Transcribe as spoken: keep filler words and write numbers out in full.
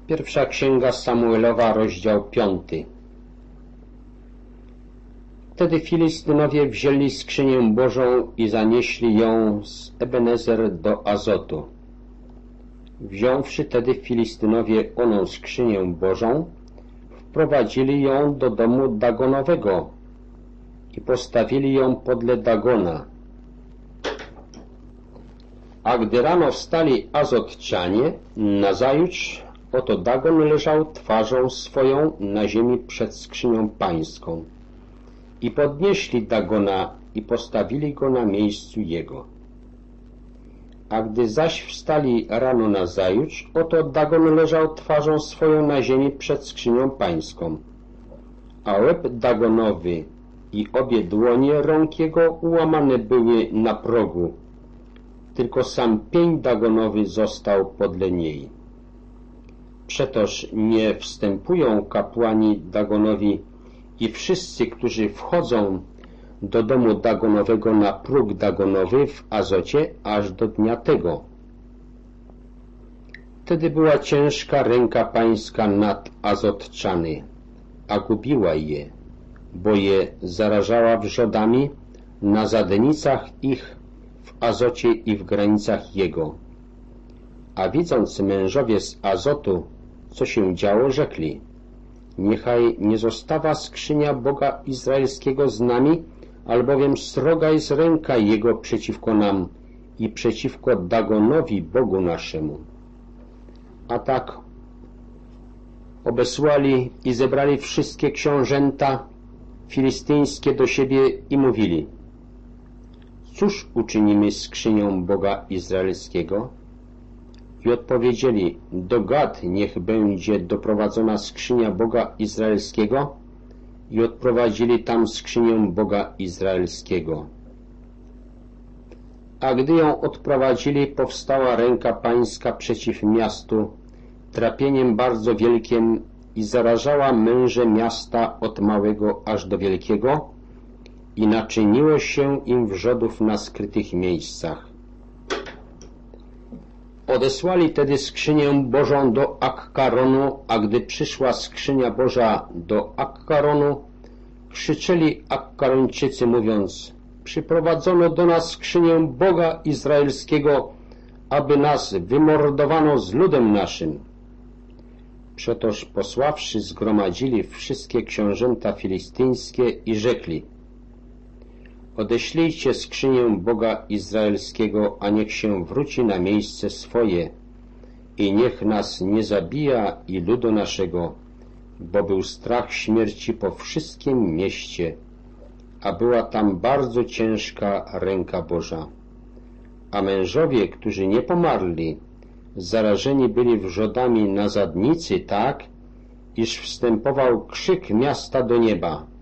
Pierwsza księga Samuelowa, rozdział piąty. Wtedy Filistynowie wzięli skrzynię Bożą i zanieśli ją z Ebenezer do Azotu. Wziąwszy tedy Filistynowie oną skrzynię Bożą, wprowadzili ją do domu Dagonowego i postawili ją podle Dagona. A gdy rano wstali Azotczanie, nazajutrz oto Dagon leżał twarzą swoją na ziemi przed skrzynią pańską. I podnieśli Dagona i postawili go na miejscu jego. A gdy zaś wstali rano nazajutrz, oto Dagon leżał twarzą swoją na ziemi przed skrzynią pańską. A łeb Dagonowy i obie dłonie rąk jego ułamane były na progu, tylko sam pień Dagonowy został podle niej. Przetoż nie wstępują kapłani Dagonowi i wszyscy, którzy wchodzą do domu Dagonowego na próg Dagonowy w Azocie, aż do dnia tego. Wtedy była ciężka ręka pańska nad Azotczany, a gubiła je, bo je zarażała wrzodami na zadnicach ich w Azocie i w granicach jego. A widząc mężowie z Azotu, co się działo, rzekli: niechaj nie zostawa skrzynia Boga Izraelskiego z nami, albowiem sroga jest ręka Jego przeciwko nam i przeciwko Dagonowi, Bogu naszemu. A tak obesłali i zebrali wszystkie książęta filistyńskie do siebie i mówili: cóż uczynimy z skrzynią Boga Izraelskiego? I odpowiedzieli: do Gad niech będzie doprowadzona skrzynia Boga Izraelskiego. I odprowadzili tam skrzynię Boga Izraelskiego. A gdy ją odprowadzili, powstała ręka pańska przeciw miastu trapieniem bardzo wielkim i zarażała męże miasta od małego aż do wielkiego i naczyniło się im wrzodów na skrytych miejscach. Odesłali tedy skrzynię Bożą do Akkaronu, a gdy przyszła skrzynia Boża do Akkaronu, krzyczeli Akkarończycy, mówiąc: przyprowadzono do nas skrzynię Boga Izraelskiego, aby nas wymordowano z ludem naszym. Przetoż posławszy, zgromadzili wszystkie książęta filistyńskie i rzekli: odeślijcie skrzynię Boga Izraelskiego, a niech się wróci na miejsce swoje i niech nas nie zabija i ludu naszego, bo był strach śmierci po wszystkim mieście, a była tam bardzo ciężka ręka Boża. A mężowie, którzy nie pomarli, zarażeni byli wrzodami na zadnicy tak, iż wstępował krzyk miasta do nieba.